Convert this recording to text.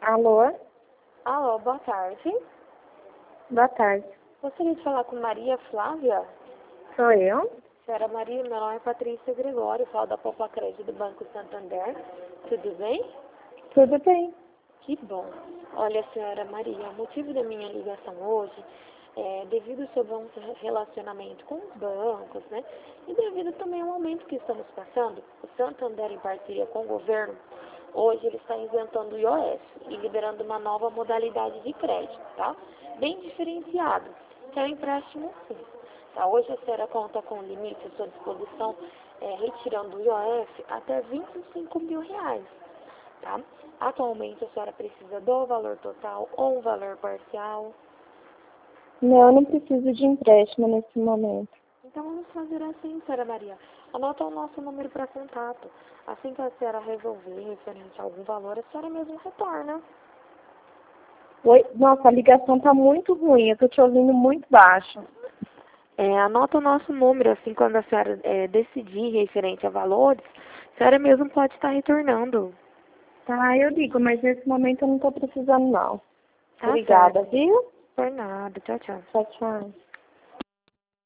Alô? Alô, boa tarde. Boa tarde. Gostaria de falar com Maria Flávia? Sou eu? Senhora Maria, meu nome é Patrícia Gregório, falo da Popa Crédito do Banco Santander. Tudo bem? Tudo bem. Que bom. Olha, senhora Maria, o motivo da minha ligação hoje é devido ao seu bom relacionamento com os bancos, né? E devido também ao momento que estamos passando, o Santander, em parceria com o governo, hoje ele está isentando o IOF e liberando uma nova modalidade de crédito, tá? Bem diferenciado, que é o empréstimo simples. Tá? Hoje a senhora conta com limite à sua disposição, retirando o IOF até R$ 25.000. Tá? Atualmente a senhora precisa do valor total ou um valor parcial. Não, eu não preciso de empréstimo nesse momento. Então vamos fazer assim, senhora Maria. Anota o nosso número para contato. Assim que a senhora resolver referente a algum valor, a senhora mesmo retorna. Oi? Nossa, a ligação tá muito ruim, eu tô te ouvindo muito baixo. Anota o nosso número, assim quando a senhora decidir referente a valores, a senhora mesmo pode estar retornando. Tá, eu ligo, mas nesse momento eu não tô precisando não. Tá Obrigada, certo. viu? Por nada. Tchau, tchau. Tchau, tchau.